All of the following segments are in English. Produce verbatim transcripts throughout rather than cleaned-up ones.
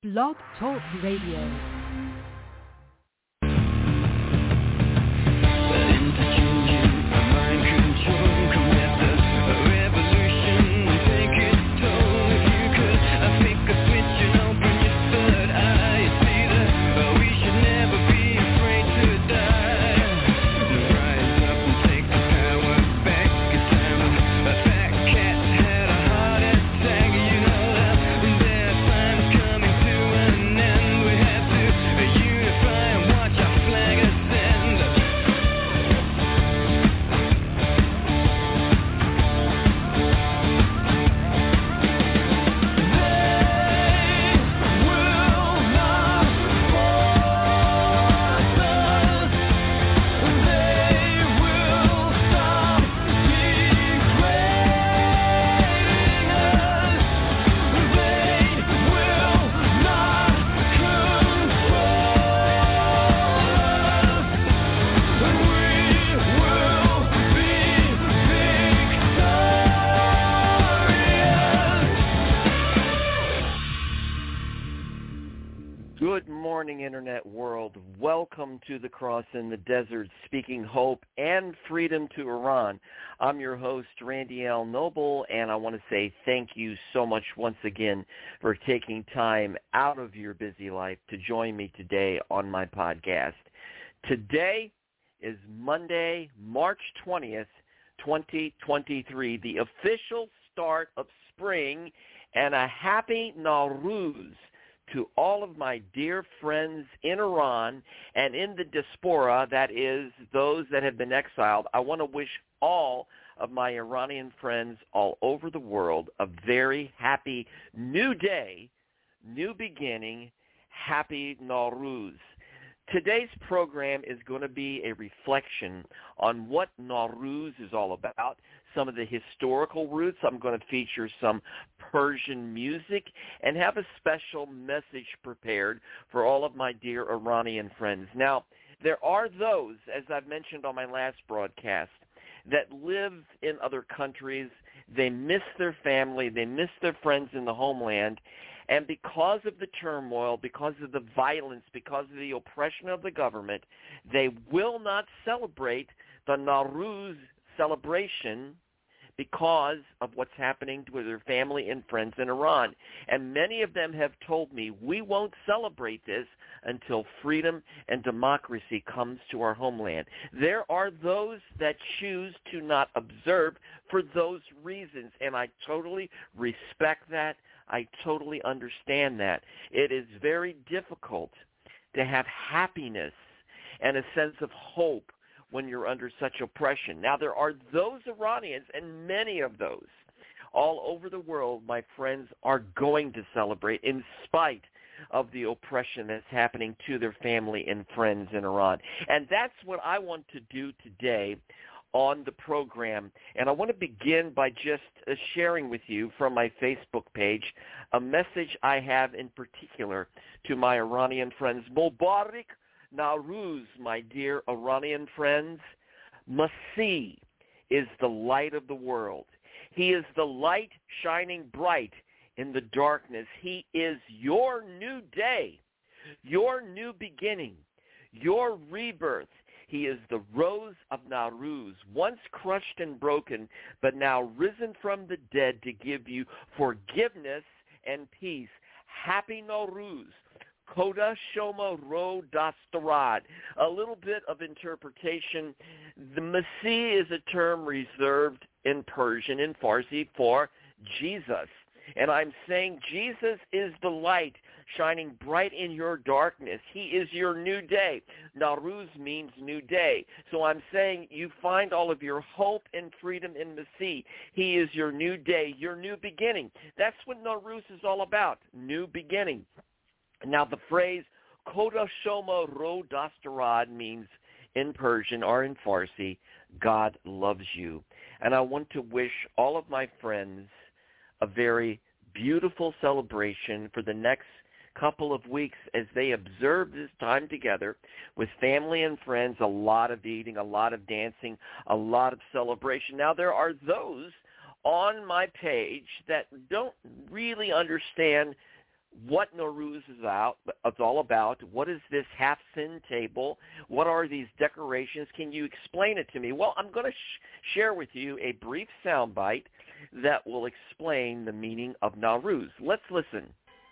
Blog Talk Radio. Internet world, welcome to the Cross in the Desert, speaking hope and freedom to Iran. I'm your host, Randy L. Noble, and I want to say thank you so much once again for taking time out of your busy life to join me today on my podcast. Today is Monday, March twentieth, twenty twenty-three, the official start of spring, and a happy Nowruz to all of my dear friends in Iran and in the diaspora, that is, those that have been exiled. I want to wish all of my Iranian friends all over the world a very happy new day, new beginning, happy Nowruz. Today's program is going to be a reflection on what Nowruz is all about, some of the historical roots. I'm going to feature some Persian music and have a special message prepared for all of my dear Iranian friends. Now, there are those, as I've mentioned on my last broadcast, that live in other countries. They miss their family. They miss their friends in the homeland. And because of the turmoil, because of the violence, because of the oppression of the government, they will not celebrate the Nowruz celebration because of what's happening to their family and friends in Iran. And many of them have told me, we won't celebrate this until freedom and democracy comes to our homeland. There are those that choose to not observe for those reasons, and I totally respect that. I totally understand that. It is very difficult to have happiness and a sense of hope when you're under such oppression. Now, there are those Iranians, and many of those all over the world, my friends, are going to celebrate in spite of the oppression that's happening to their family and friends in Iran. And that's what I want to do today on the program. And I want to begin by just uh, sharing with you from my Facebook page a message I have in particular to my Iranian friends. Mubarak Nowruz, my dear Iranian friends. Masih is the light of the world. He is the light shining bright in the darkness. He is your new day, your new beginning, your rebirth. He is the rose of Nowruz, once crushed and broken, but now risen from the dead to give you forgiveness and peace. Happy Nowruz. Koda Shoma Ro Dastarad. A little bit of interpretation. The Masih is a term reserved in Persian, in Farsi, for Jesus. And I'm saying Jesus is the light shining bright in your darkness. He is your new day. Nowruz means new day. So I'm saying you find all of your hope and freedom in Masih. He is your new day, your new beginning. That's what Nowruz is all about, new beginning. Now, the phrase Koda Shoma Ro Dastarad means in Persian or in Farsi, God loves you. And I want to wish all of my friends a very beautiful celebration for the next couple of weeks as they observe this time together with family and friends, a lot of eating, a lot of dancing, a lot of celebration. Now, there are those on my page that don't really understand what Nowruz is out, it's all about. What is this half-sin table? What are these decorations? Can you explain it to me? Well, I'm going to sh- share with you a brief soundbite that will explain the meaning of Nowruz. Let's listen.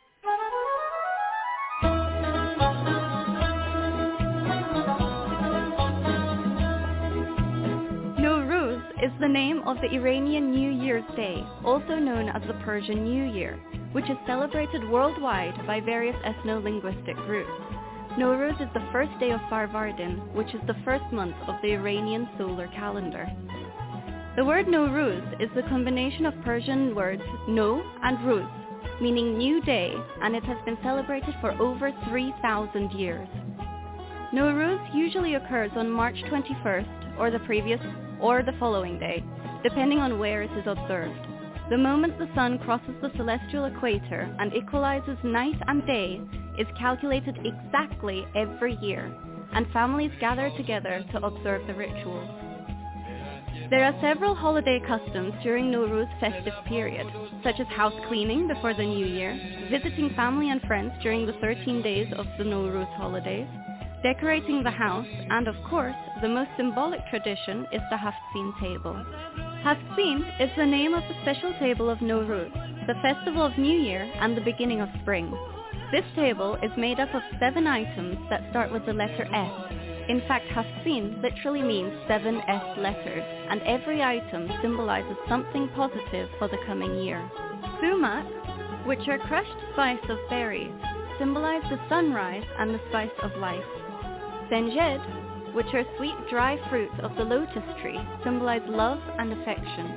Nowruz is the name of the Iranian New Year's Day, also known as the Persian New Year, which is celebrated worldwide by various ethno-linguistic groups. Nowruz is the first day of Farvardin, which is the first month of the Iranian solar calendar. The word Nowruz is the combination of Persian words no and ruz, meaning new day, and it has been celebrated for over three thousand years. Nowruz usually occurs on March twenty-first or the previous or the following day, depending on where it is observed. The moment the sun crosses the celestial equator and equalizes night and day is calculated exactly every year, and families gather together to observe the rituals. There are several holiday customs during Nowruz festive period, such as house cleaning before the new year, visiting family and friends during the thirteen days of the Nowruz holidays, decorating the house, and of course, the most symbolic tradition is the Haftzin table. Haftzin is the name of the special table of Nowruz, the festival of New Year and the beginning of spring. This table is made up of seven items that start with the letter S. In fact, Haftzin literally means seven S letters, and every item symbolizes something positive for the coming year. Sumac, which are crushed spice of berries, symbolize the sunrise and the spice of life. Senjed, which are sweet dry fruits of the lotus tree, symbolize love and affection.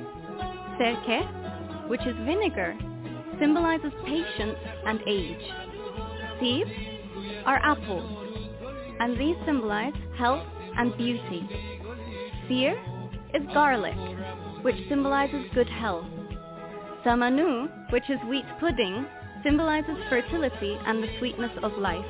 Serke, which is vinegar, symbolizes patience and age. Sib are apples, and these symbolize health and beauty. Seer is garlic, which symbolizes good health. Samanu, which is wheat pudding, symbolizes fertility and the sweetness of life.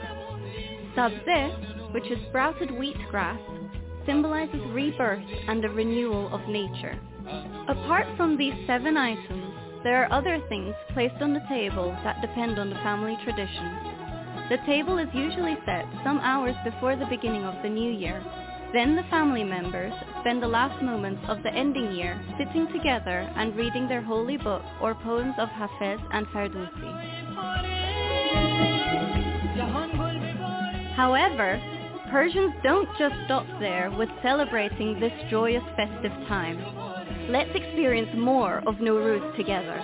Sabze, which is sprouted wheatgrass, symbolizes rebirth and the renewal of nature. Apart from these seven items, there are other things placed on the table that depend on the family traditions. The table is usually set some hours before the beginning of the new year. Then the family members spend the last moments of the ending year sitting together and reading their holy book or poems of Hafez and Ferdowsi. However, Persians don't just stop there with celebrating this joyous festive time. Let's experience more of Nowruz together.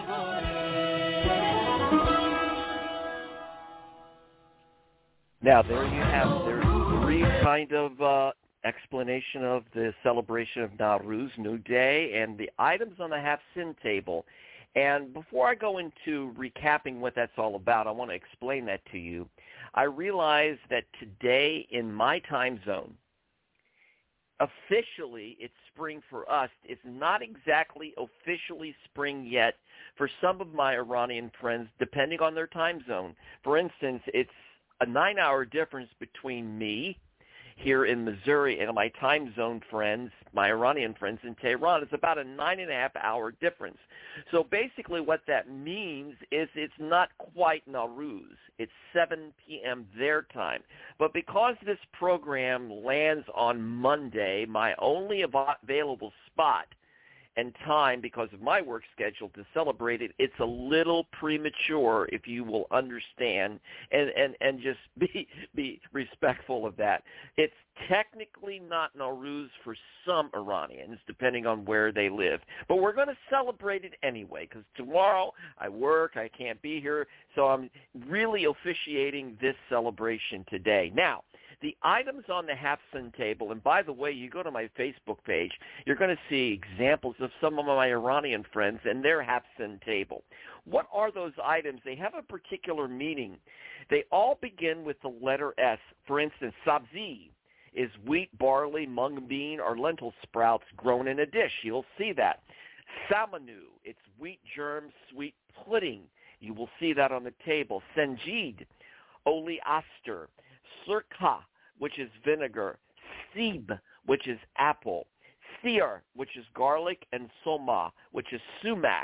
Now, there you have, there's a brief kind of uh, explanation of the celebration of Nowruz, New Day, and the items on the Haftzin table. And before I go into recapping what that's all about, I want to explain that to you. I realize that today in my time zone, officially it's spring for us. It's not exactly officially spring yet for some of my Iranian friends, depending on their time zone. For instance, it's a nine-hour difference between me here in Missouri and my time zone friends, my Iranian friends in Tehran. It's about a nine and a half hour difference. So basically what that means is it's not quite Nowruz. It's seven p.m. their time. But because this program lands on Monday, my only av- available spot and time because of my work schedule to celebrate it, it's a little premature, if you will understand, and, and, and just be be respectful of that. It's technically not Nowruz for some Iranians, depending on where they live. But we're going to celebrate it anyway, because tomorrow I work, I can't be here, so I'm really officiating this celebration today. Now, the items on the Haftzin table, and by the way, you go to my Facebook page, you're going to see examples of some of my Iranian friends and their Haftzin table. What are those items? They have a particular meaning. They all begin with the letter S. For instance, sabzi is wheat, barley, mung bean, or lentil sprouts grown in a dish. You'll see that. Samanu, it's wheat germ, sweet pudding. You will see that on the table. Senjid, oleaster. Sirka, which is vinegar. Sib, which is apple. Seer, which is garlic, and soma, which is sumac.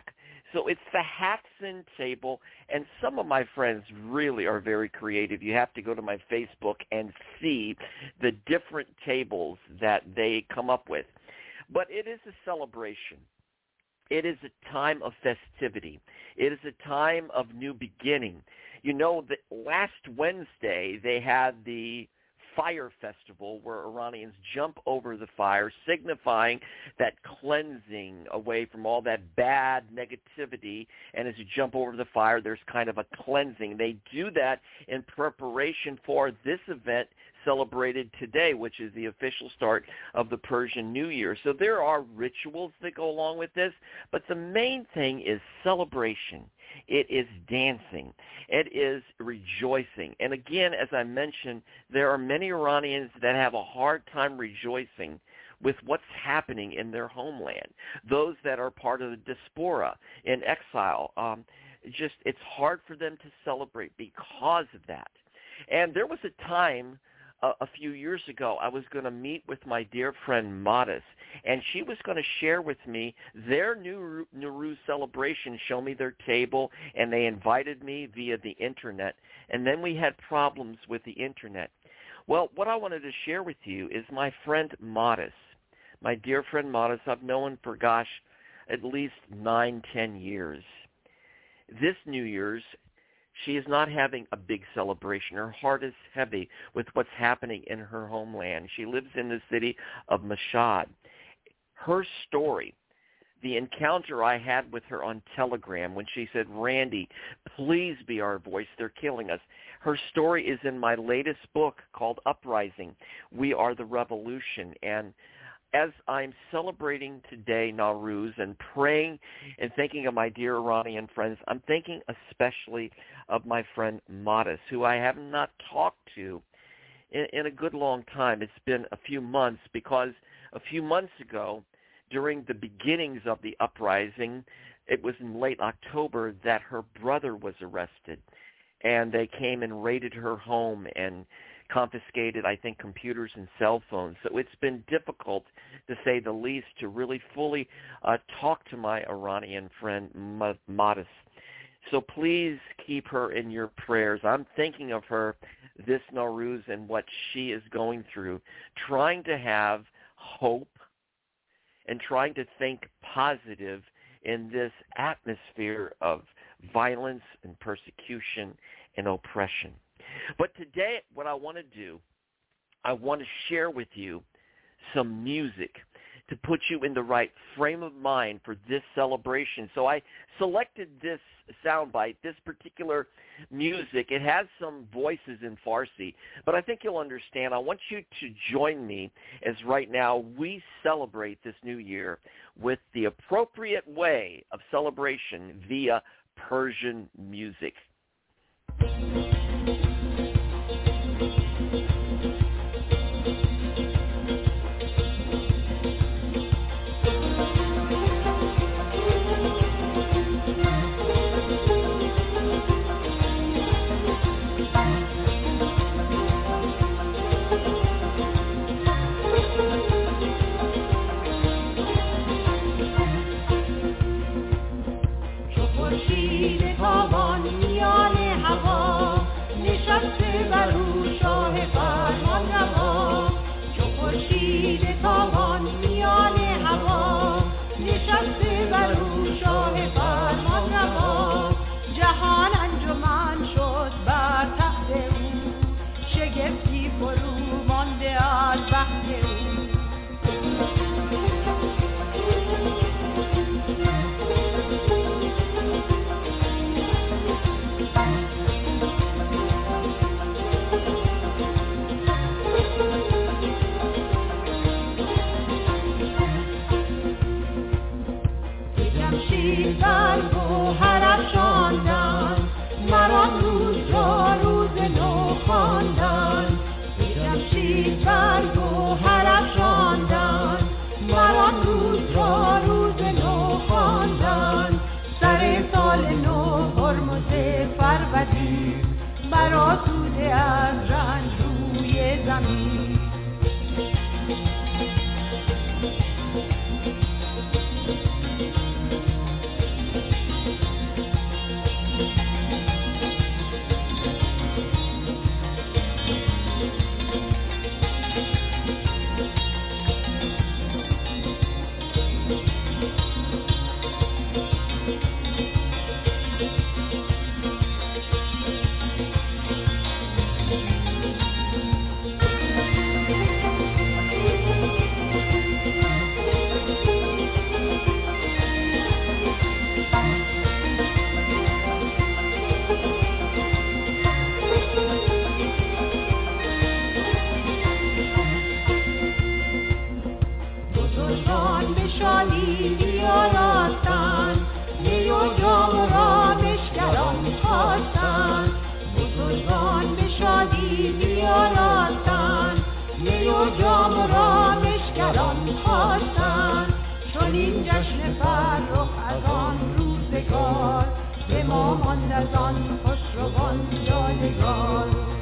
So it's the Haxan table, and some of my friends really are very creative. You have to go to my Facebook and see the different tables that they come up with. But it is a celebration. It is a time of festivity. It is a time of new beginning. You know, that last Wednesday they had the Fire Festival where Iranians jump over the fire, signifying that cleansing away from all that bad negativity. And as you jump over the fire, there's kind of a cleansing. They do that in preparation for this event celebrated today, which is the official start of the Persian New Year. So there are rituals that go along with this, but the main thing is celebration. It is dancing. It is rejoicing. And again, as I mentioned, there are many Iranians that have a hard time rejoicing with what's happening in their homeland. Those that are part of the diaspora in exile, um, just it's hard for them to celebrate because of that. And there was a time uh, a few years ago I was going to meet with my dear friend Modest, and she was going to share with me their new Nowruz celebration, show me their table, and they invited me via the Internet. And then we had problems with the Internet. Well, what I wanted to share with you is my friend Modest, my dear friend Modest. I've known for, gosh, at least nine, ten years. This New Year's, she is not having a big celebration. Her heart is heavy with what's happening in her homeland. She lives in the city of Mashhad. Her story, the encounter I had with her on Telegram when she said, Randy, please be our voice. They're killing us. Her story is in my latest book called Uprising. We Are the Revolution. And as I'm celebrating today Nowruz and praying and thinking of my dear Iranian friends, I'm thinking especially of my friend Modest, who I have not talked to in, in a good long time. It's been a few months because a few months ago, during the beginnings of the uprising, it was in late October that her brother was arrested. And they came and raided her home and confiscated, I think, computers and cell phones. So it's been difficult, to say the least, to really fully uh, talk to my Iranian friend Modest. So please keep her in your prayers. I'm thinking of her this Nowruz and what she is going through, trying to have hope and trying to think positive in this atmosphere of violence and persecution and oppression. But today, what I want to do, I want to share with you some music to put you in the right frame of mind for this celebration. So I selected this soundbite, this particular music. It has some voices in Farsi, but I think you'll understand. I want you to join me as right now we celebrate this new year with the appropriate way of celebration via Persian music. خواستند چون این جشن فرخ از آن روزگار به ما ماند از آن خسروان یادگار.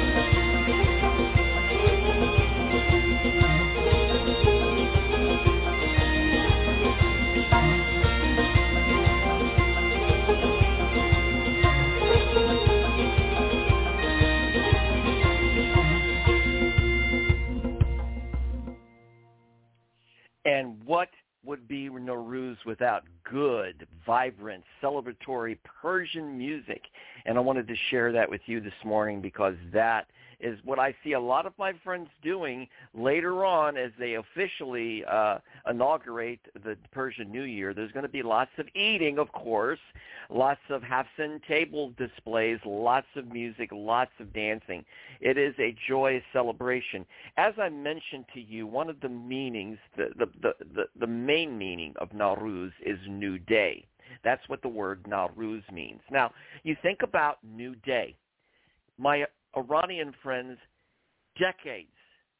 And what would be Nowruz without good, vibrant, celebratory Persian music? And I wanted to share that with you this morning because that is what I see a lot of my friends doing later on as they officially uh, inaugurate the Persian New Year. There's going to be lots of eating, of course, lots of hafsin table displays, lots of music, lots of dancing. It is a joyous celebration. As I mentioned to you, one of the meanings, the, the, the, the, the main meaning of Nowruz is new day. That's what the word Nowruz means. Now, you think about new day. My Iranian friends, decades,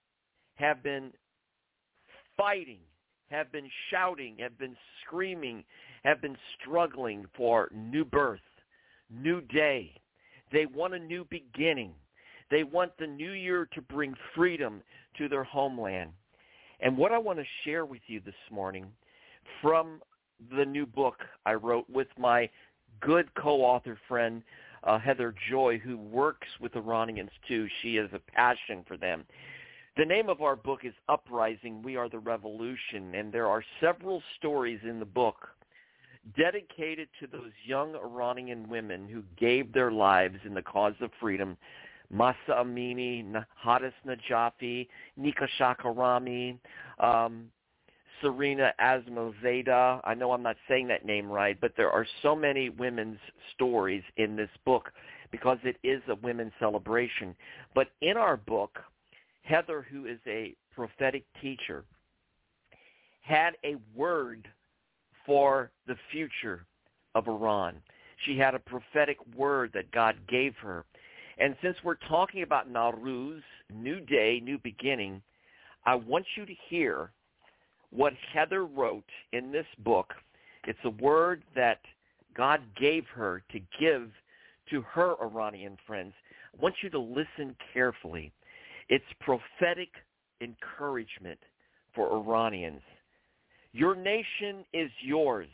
have been fighting, have been shouting, have been screaming, have been struggling for new birth, new day. They want a new beginning. They want the new year to bring freedom to their homeland. And what I want to share with you this morning from the new book I wrote with my good co-author friend, Uh, Heather Joy, who works with Iranians too. She has a passion for them. The name of our book is Uprising, We Are the Revolution, and there are several stories in the book dedicated to those young Iranian women who gave their lives in the cause of freedom. Mahsa Amini, Hadis Najafi, Nika Shakarami, um, Serena Azmozada. I know I'm not saying that name right, but there are so many women's stories in this book because it is a women's celebration. But in our book, Heather, who is a prophetic teacher, had a word for the future of Iran. She had a prophetic word that God gave her. And since we're talking about Nowruz, new day, new beginning, I want you to hear what Heather wrote in this book. It's a word that God gave her to give to her Iranian friends. I want you to listen carefully. It's prophetic encouragement for Iranians. Your nation is yours.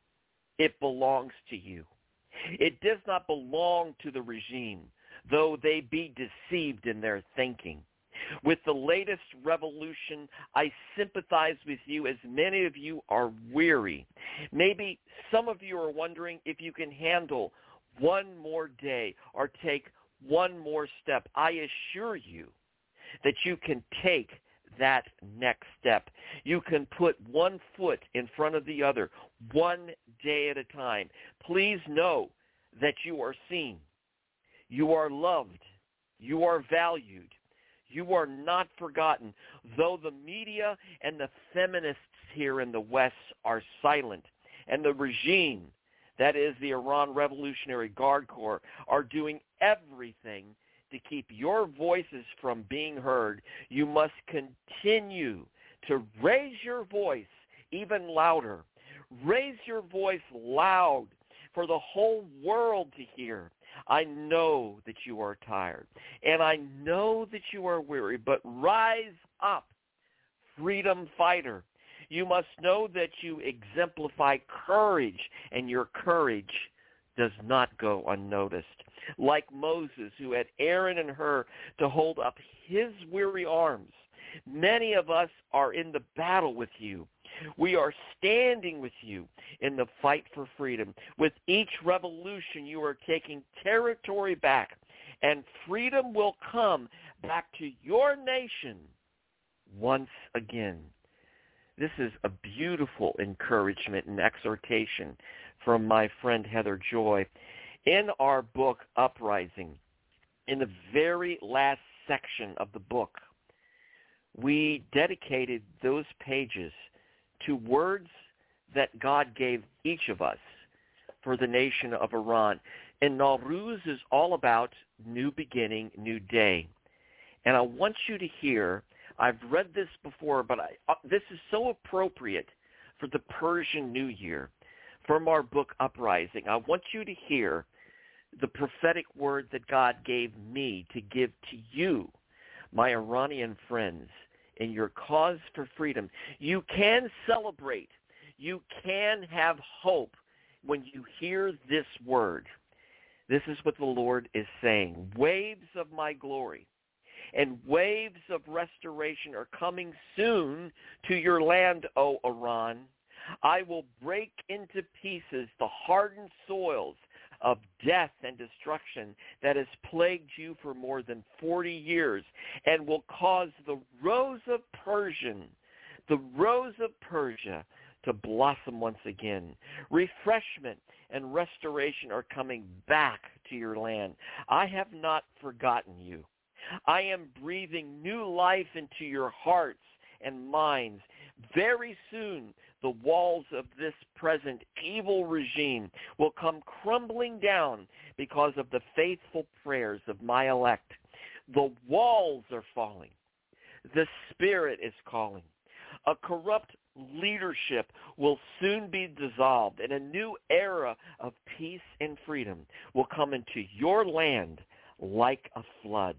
It belongs to you. It does not belong to the regime, though they be deceived in their thinking. With the latest revolution, I sympathize with you as many of you are weary. Maybe some of you are wondering if you can handle one more day or take one more step. I assure you that you can take that next step. You can put one foot in front of the other, one day at a time. Please know that you are seen. You are loved. You are valued. You are not forgotten. Though the media and the feminists here in the West are silent, and the regime, that is the Iran Revolutionary Guard Corps, are doing everything to keep your voices from being heard, you must continue to raise your voice even louder. Raise your voice loud for the whole world to hear. I know that you are tired, and I know that you are weary, but rise up, freedom fighter. You must know that you exemplify courage, and your courage does not go unnoticed. Like Moses, who had Aaron and Hur to hold up his weary arms, many of us are in the battle with you. We are standing with you in the fight for freedom. With each revolution, you are taking territory back, and freedom will come back to your nation once again. This is a beautiful encouragement and exhortation from my friend Heather Joy. In our book, Uprising, in the very last section of the book, we dedicated those pages to words that God gave each of us for the nation of Iran. And Nowruz is all about new beginning, new day. And I want you to hear I've read this before, but I, uh, this is so appropriate for the Persian New Year. From our book, Uprising, I want you to hear the prophetic word that God gave me to give to you, my Iranian friends, in your cause for freedom. You can celebrate. You can have hope when you hear this word. This is what the Lord is saying. Waves of my glory and waves of restoration are coming soon to your land, O Iran. I will break into pieces the hardened soils of death and destruction that has plagued you for more than forty years, and will cause the rose of Persian, the rose of Persia, to blossom once again. Refreshment and restoration are coming back to your land. I have not forgotten you. I am breathing new life into your hearts and minds. Very soon, the walls of this present evil regime will come crumbling down because of the faithful prayers of my elect. The walls are falling. The Spirit is calling. A corrupt leadership will soon be dissolved, and a new era of peace and freedom will come into your land like a flood.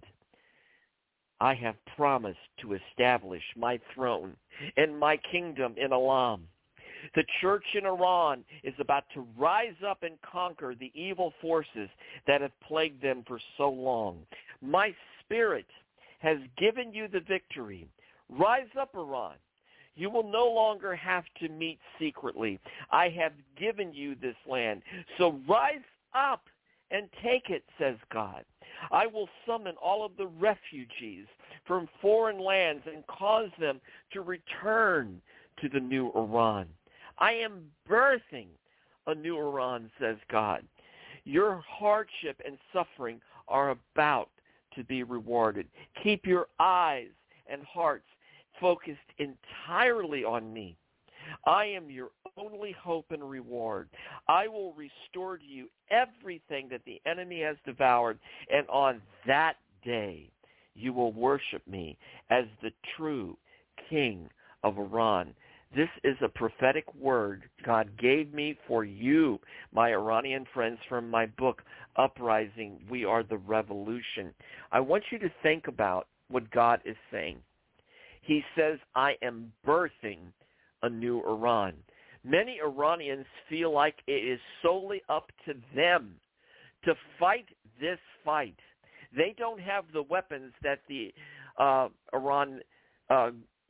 I have promised to establish my throne and my kingdom in Elam. The church in Iran is about to rise up and conquer the evil forces that have plagued them for so long. My Spirit has given you the victory. Rise up, Iran. You will no longer have to meet secretly. I have given you this land. So rise up and take it, says God. I will summon all of the refugees from foreign lands and cause them to return to the new Iran. I am birthing a new Iran, says God. Your hardship and suffering are about to be rewarded. Keep your eyes and hearts focused entirely on me. I am your only hope and reward. I will restore to you everything that the enemy has devoured, and on that day you will worship me as the true King of Iran. This is a prophetic word God gave me for you, my Iranian friends, from my book, Uprising, We Are the Revolution. I want you to think about what God is saying. He says, I am birthing a new Iran. Many Iranians feel like it is solely up to them to fight this fight. They don't have the weapons that the uh, Iran, uh,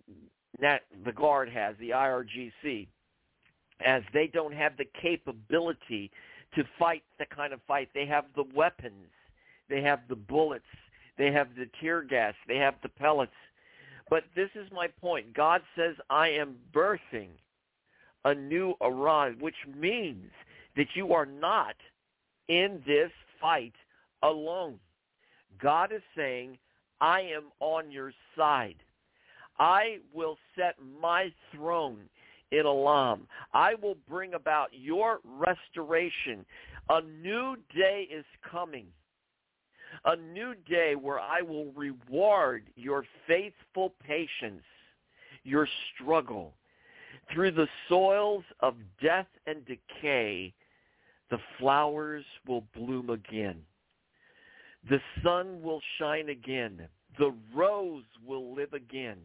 the Guard has, the I R G C, as they don't have the capability to fight the kind of fight. They have the weapons. They have the bullets. They have the tear gas. They have the pellets. But this is my point. God says, I am birthing a new Iran, which means that you are not in this fight alone. God is saying, I am on your side. I will set my throne in Elam. I will bring about your restoration. A new day is coming. A new day where I will reward your faithful patience, your struggle. Through the soils of death and decay, the flowers will bloom again. The sun will shine again. The rose will live again.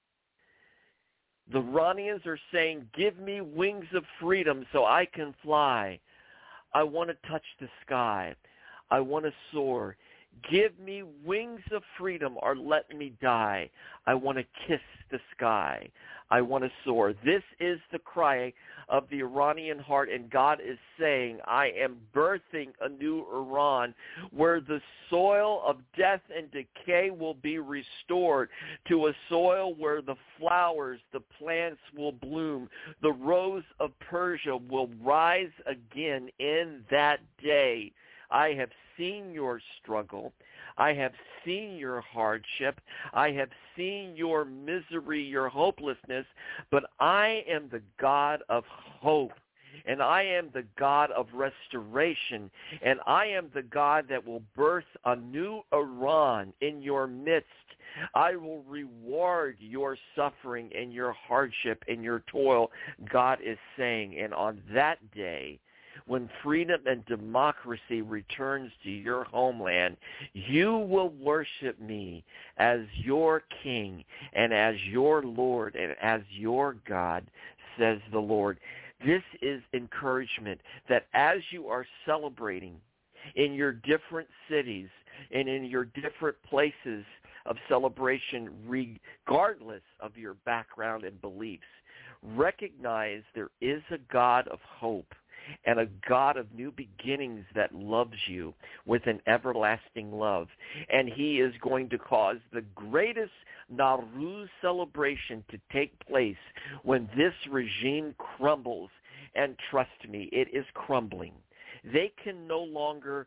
The Iranians are saying, give me wings of freedom so I can fly. I want to touch the sky. I want to soar. Give me wings of freedom or let me die. I want to kiss the sky. I want to soar. This is the cry of the Iranian heart, and God is saying, I am birthing a new Iran where the soil of death and decay will be restored to a soil where the flowers, the plants will bloom. The rose of Persia will rise again in that day. I have seen your struggle. I have seen your hardship. I have seen your misery, your hopelessness. But I am the God of hope, and I am the God of restoration, and I am the God that will birth a new Iran in your midst. I will reward your suffering and your hardship and your toil, God is saying. And on that day, when freedom and democracy returns to your homeland, you will worship me as your king and as your Lord and as your God, says the Lord. This is encouragement that as you are celebrating in your different cities and in your different places of celebration, regardless of your background and beliefs, recognize there is a God of hope and a God of new beginnings that loves you with an everlasting love. And he is going to cause the greatest Nowruz celebration to take place when this regime crumbles. And trust me, it is crumbling. They can no longer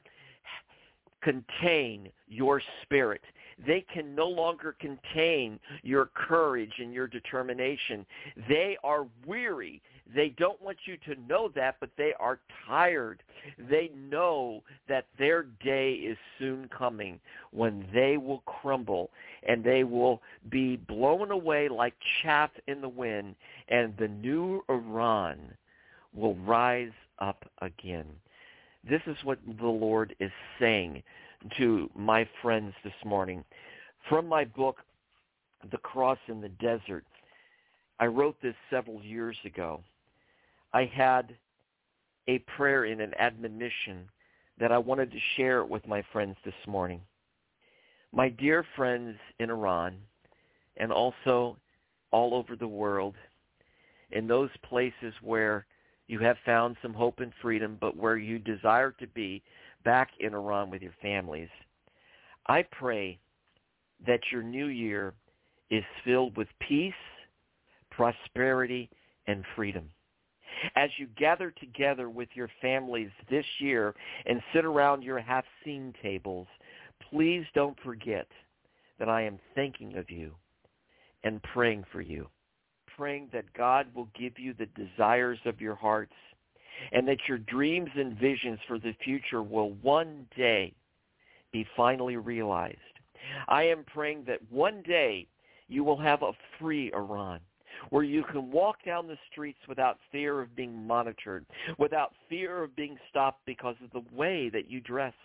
contain your spirit. They can no longer contain your courage and your determination. They are weary. They don't want you to know that, but they are tired. They know that their day is soon coming when they will crumble and they will be blown away like chaff in the wind, and the new Iran will rise up again. This is what the Lord is saying to my friends this morning. From my book, The Cross in the Desert, I wrote this several years ago. I had a prayer and an admonition that I wanted to share with my friends this morning. My dear friends in Iran, and also all over the world, in those places where you have found some hope and freedom, but where you desire to be back in Iran with your families, I pray that your new year is filled with peace, prosperity, and freedom. As you gather together with your families this year and sit around your half-seen tables, please don't forget that I am thinking of you and praying for you, praying that God will give you the desires of your hearts and that your dreams and visions for the future will one day be finally realized. I am praying that one day you will have a free Iran, where you can walk down the streets without fear of being monitored, without fear of being stopped because of the way that you dress.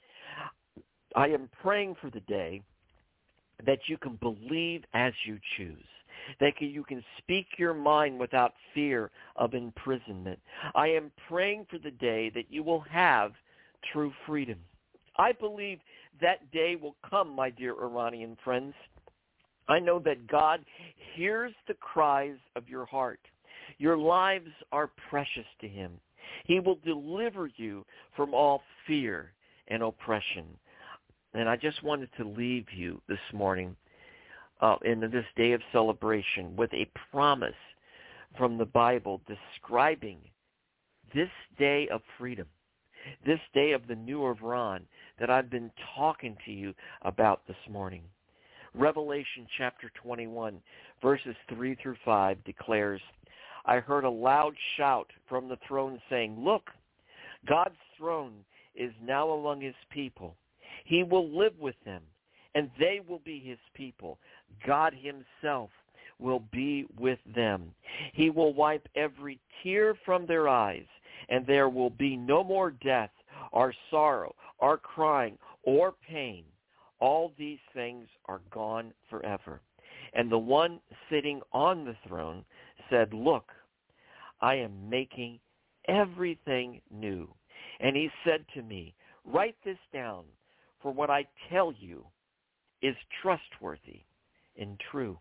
I am praying for the day that you can believe as you choose, that you can speak your mind without fear of imprisonment. I am praying for the day that you will have true freedom. I believe that day will come, my dear Iranian friends. I know that God hears the cries of your heart. Your lives are precious to him. He will deliver you from all fear and oppression. And I just wanted to leave you this morning uh, in this day of celebration with a promise from the Bible describing this day of freedom, this day of the new Iran that I've been talking to you about this morning. Revelation chapter twenty-one, verses three through five declares, I heard a loud shout from the throne saying, look, God's throne is now among his people. He will live with them, and they will be his people. God himself will be with them. He will wipe every tear from their eyes, and there will be no more death, or sorrow, or crying, or pain. All these things are gone forever. And the one sitting on the throne said, look, I am making everything new. And he said to me, write this down, for what I tell you is trustworthy and true.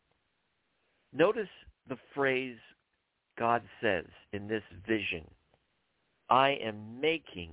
Notice the phrase God says in this vision, I am making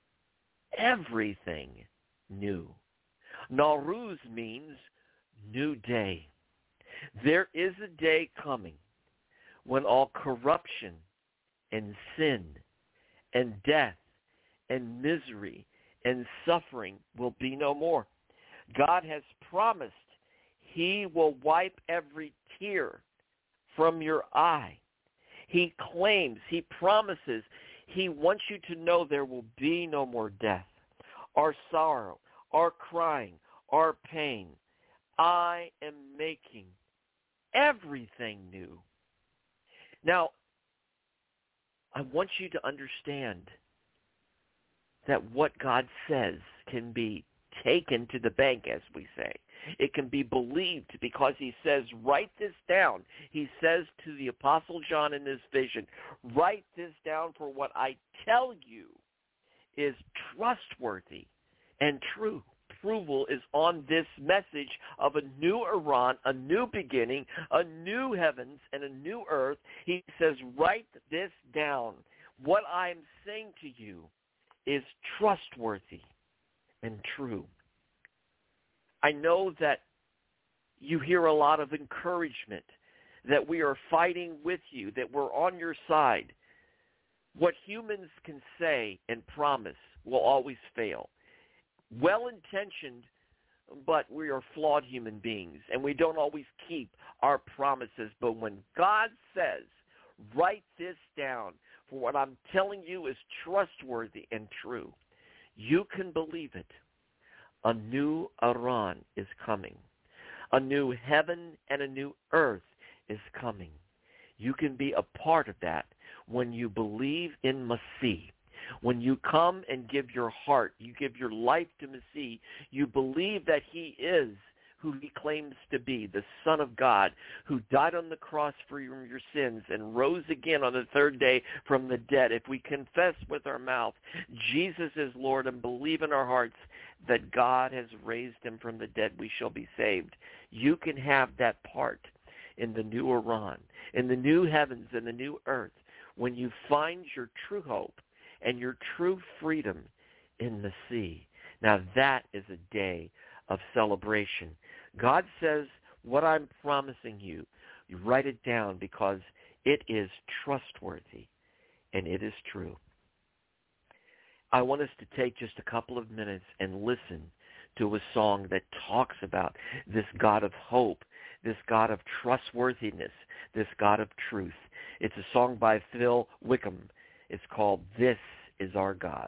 everything new. Nowruz means new day. There is a day coming when all corruption and sin and death and misery and suffering will be no more. God has promised he will wipe every tear from your eye. He claims, he promises, he wants you to know there will be no more death or sorrow or crying or pain. I am making everything new. Now, I want you to understand that what God says can be taken to the bank, as we say. It can be believed because he says, write this down. He says to the Apostle John in this vision, write this down, for what I tell you is trustworthy and true. Approval is on this message of a new Iran, a new beginning, a new heavens, and a new earth. He says, write this down. What I'm saying to you is trustworthy and true. I know that you hear a lot of encouragement, that we are fighting with you, that we're on your side. What humans can say and promise will always fail. Well-intentioned, but we are flawed human beings, and we don't always keep our promises. But when God says, write this down, for what I'm telling you is trustworthy and true, you can believe it. A new Iran is coming. A new heaven and a new earth is coming. You can be a part of that when you believe in Masih. When you come and give your heart, you give your life to Masih, you believe that he is who he claims to be, the Son of God, who died on the cross for your, your sins and rose again on the third day from the dead. If we confess with our mouth Jesus is Lord and believe in our hearts that God has raised him from the dead, we shall be saved. You can have that part in the new Iran, in the new heavens and the new earth, when you find your true hope and your true freedom in the sea. Now that is a day of celebration. God says, what I'm promising you, you write it down because it is trustworthy and it is true. I want us to take just a couple of minutes and listen to a song that talks about this God of hope, this God of trustworthiness, this God of truth. It's a song by Phil Wickham. It's called This Is Our God.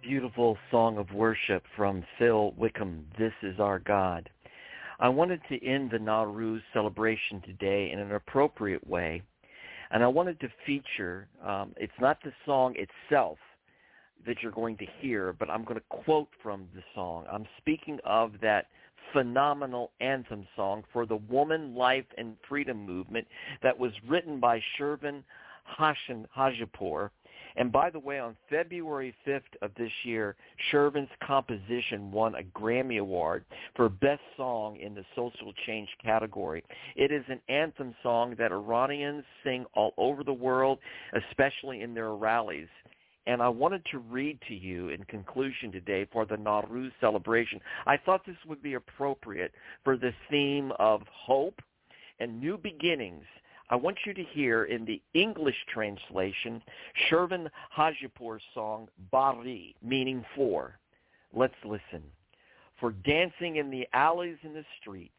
beautiful song of worship from Phil Wickham, This Is Our God. I wanted to end the Nowruz celebration today in an appropriate way, and I wanted to feature, um, it's not the song itself that you're going to hear, but I'm going to quote from the song. I'm speaking of that phenomenal anthem song for the woman, life, and freedom movement that was written by Shervin Hajipour. And by the way, on February fifth of this year, Shervin's composition won a Grammy Award for Best Song in the Social Change category. It is an anthem song that Iranians sing all over the world, especially in their rallies. And I wanted to read to you in conclusion today for the Nowruz celebration. I thought this would be appropriate for the theme of hope and new beginnings. I want you to hear in the English translation Shervin Hajipour's song, Bari, meaning for. Let's listen. For dancing in the alleys and the streets,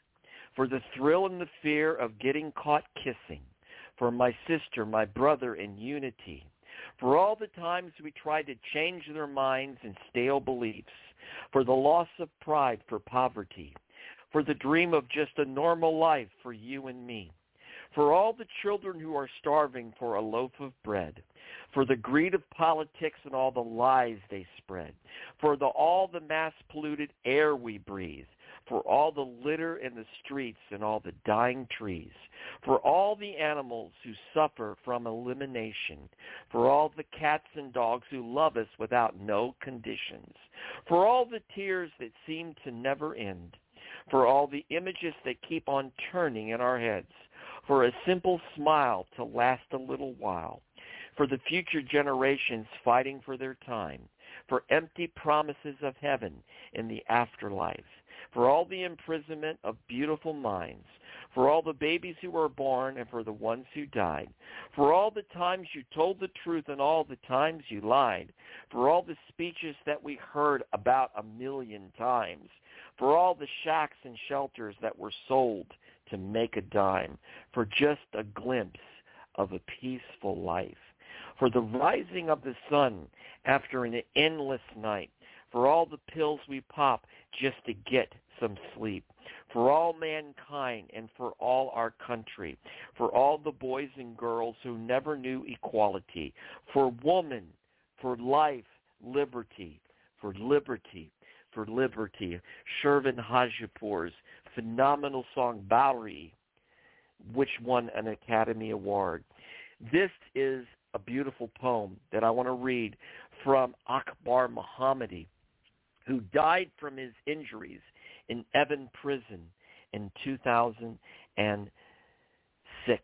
for the thrill and the fear of getting caught kissing, for my sister, my brother in unity, for all the times we tried to change their minds and stale beliefs, for the loss of pride, for poverty, for the dream of just a normal life for you and me, for all the children who are starving for a loaf of bread, for the greed of politics and all the lies they spread, for the, all the mass-polluted air we breathe, for all the litter in the streets and all the dying trees, for all the animals who suffer from elimination, for all the cats and dogs who love us without no conditions, for all the tears that seem to never end, for all the images that keep on turning in our heads, for a simple smile to last a little while, for the future generations fighting for their time, for empty promises of heaven in the afterlife, for all the imprisonment of beautiful minds, for all the babies who were born and for the ones who died, for all the times you told the truth and all the times you lied, for all the speeches that we heard about a million times, for all the shacks and shelters that were sold to make a dime, for just a glimpse of a peaceful life, for the rising of the sun after an endless night, for all the pills we pop just to get some sleep, for all mankind and for all our country, for all the boys and girls who never knew equality, for woman, for life, liberty, for liberty, for liberty. Shervin Hajipour's phenomenal song, Bari, which won an Academy Award. This is a beautiful poem that I want to read from Akbar Mohammadi, who died from his injuries in Evin prison in two thousand six,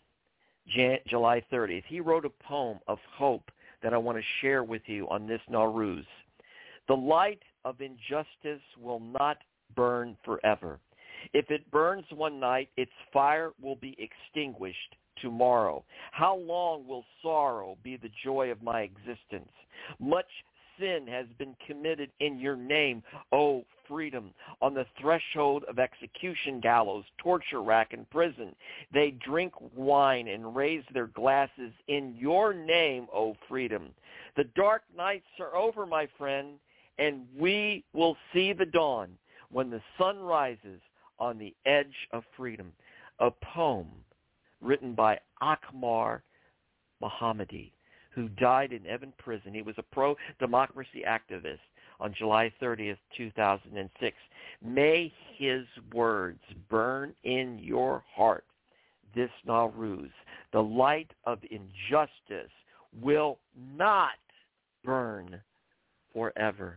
July thirtieth. He wrote a poem of hope that I want to share with you on this Nowruz. The light of injustice will not burn forever. If it burns one night, its fire will be extinguished tomorrow. How long will sorrow be the joy of my existence? Much sin has been committed in your name, O freedom. On the threshold of execution gallows, torture rack, and prison, they drink wine and raise their glasses in your name, O freedom. The dark nights are over, my friend, and we will see the dawn when the sun rises on the edge of freedom. A poem written by Akbar Mohammadi, who died in Evin prison. He was a pro-democracy activist on July thirtieth, two thousand six. May his words burn in your heart this Nowruz. The light of injustice will not burn forever.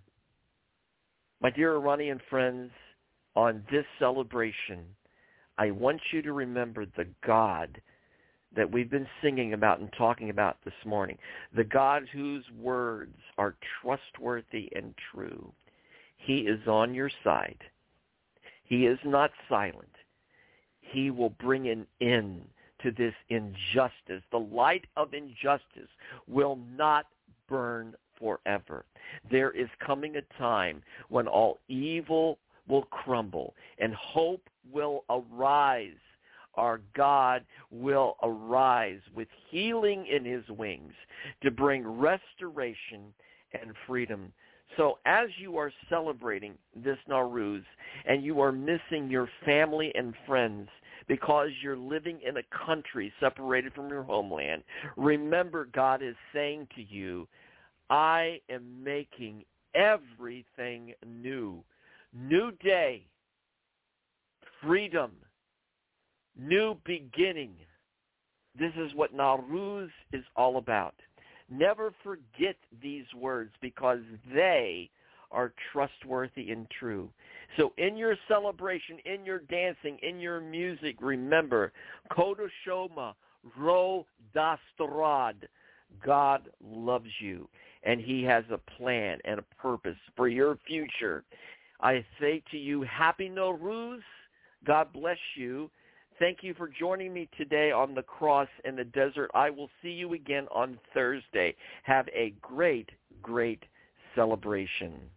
My dear Iranian friends, on this celebration, I want you to remember the God that we've been singing about and talking about this morning, the God whose words are trustworthy and true. He is on your side. He is not silent. He will bring an end to this injustice. The light of injustice will not burn forever. There is coming a time when all evil will crumble and hope will arise. Our God will arise with healing in his wings to bring restoration and freedom. So as you are celebrating this Nowruz and you are missing your family and friends because you're living in a country separated from your homeland, remember God is saying to you, I am making everything new. New day, freedom, new beginning. This is what Nowruz is all about. Never forget these words because they are trustworthy and true. So in your celebration, in your dancing, in your music, remember, Kodo Shoma, Ro Dastrad. God loves you, and he has a plan and a purpose for your future. I say to you, Happy Nowruz. God bless you. Thank you for joining me today on the Cross in the Desert. I will see you again on Thursday. Have a great, great celebration.